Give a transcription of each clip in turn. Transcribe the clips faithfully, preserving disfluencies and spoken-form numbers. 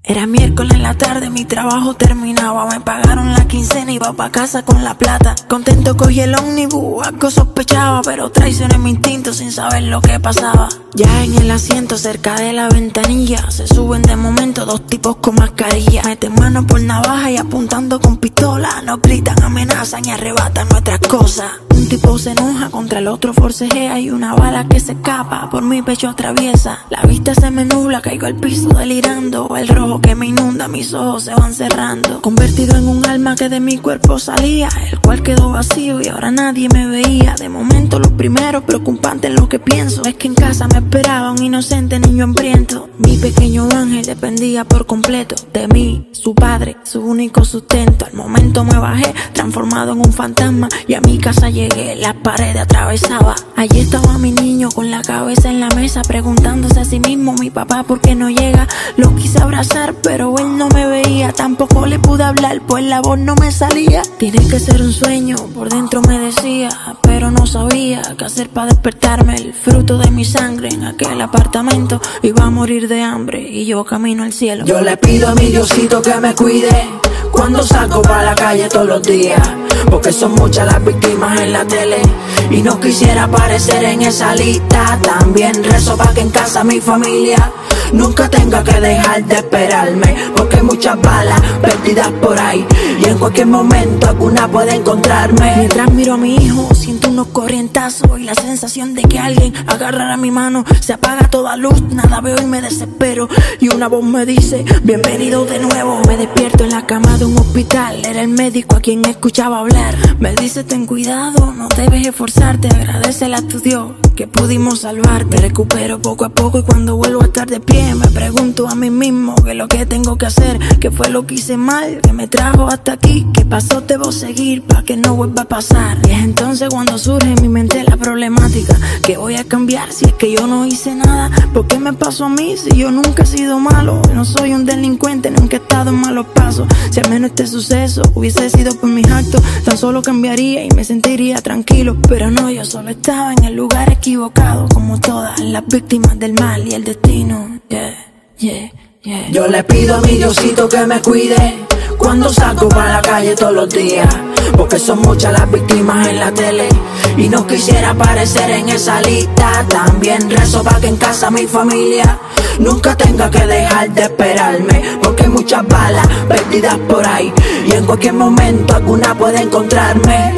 Era miércoles en la tarde, mi trabajo terminaba. Me pagaron la quincena, iba pa' casa con la plata. Contento cogí el ómnibus, algo sospechaba, pero traicioné mi instinto sin saber lo que pasaba. Ya en el asiento cerca de la ventanilla se suben de momento dos tipos con mascarilla. Meten mano por navaja y apuntando con pistola. Nos gritan, amenazan y arrebatan nuestras cosas. Un tipo se enoja, contra el otro forcejea y una bala que se escapa por mi pecho atraviesa. La vista se me nubla, caigo al piso delirando. El rojo que me inunda, mis ojos se van cerrando. Convertido en un alma que de mi cuerpo salía, el cual quedó vacío y ahora nadie me veía. De momento lo primero preocupante en lo que pienso es que en casa me esperaba un inocente niño hambriento. Mi pequeño ángel dependía por completo de mí, su padre, su único sustento. Al momento me bajé, transformado en un fantasma, y a mi casa llegué, las paredes atravesaba. Allí estaba mi niño con la cabeza en la mesa, preguntándose a sí mismo, mi papá, ¿por qué no llega? Lo quise abrazar, pero él no me veía. Tampoco le pude hablar, pues la voz no me salía. Tiene que ser un sueño, por dentro me decía, pero no sabía qué hacer para despertarme. El fruto de mi sangre en aquel apartamento iba a morir de hambre y yo camino al cielo. Yo le pido a mi Diosito que me cuide cuando salgo para la calle todos los días, porque son muchas las víctimas en la tele y no quisiera aparecer en esa lista. También rezo para que en casa mi familia nunca tenga que dejar de esperarme, porque hay muchas balas perdidas por ahí y en cualquier momento alguna puede encontrarme. Mientras miro a mi hijo siento unos corrientazos y la sensación de que alguien agarrará mi mano. Se apaga toda luz, nada veo y me desespero, y una voz me dice, bienvenido de nuevo. Me despierto en la cama de un hospital, era el médico a quien escuchaba hablar. Me dice, ten cuidado, no debes esforzarte, agradecele a tu Dios que pudimos salvarte. Me recupero poco a poco y cuando vuelvo a estar de pie me pregunto a mí mismo qué es lo que tengo que hacer, qué fue lo que hice mal, que me trajo hasta aquí, qué pasó debo seguir para que no vuelva a pasar. Y es entonces cuando surge en mi mente la problemática, que voy a cambiar si es que yo no hice nada. ¿Por qué me pasó a mí si yo nunca he sido malo? No soy un delincuente, nunca he estado en malos pasos. Si al menos este suceso hubiese sido por mis actos, tan solo cambiaría y me sentiría tranquilo. Pero no, yo solo estaba en el lugar equivocado, como todas las víctimas del mal y el destino. Yeah, yeah, yeah. Yo le pido a mi Diosito que me cuide cuando salgo para la calle todos los días, porque son muchas las víctimas en la tele y no quisiera aparecer en esa lista. También rezo para que en casa mi familia nunca tenga que dejar de esperarme, porque hay muchas balas perdidas por ahí y en cualquier momento alguna puede encontrarme.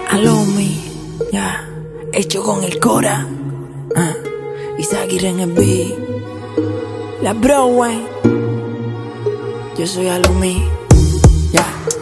Alomi, ya, yeah. Hecho con el Cora, uh, Izaguirre en el beat, la Broadway. Yo soy Alomi, ya. Yeah.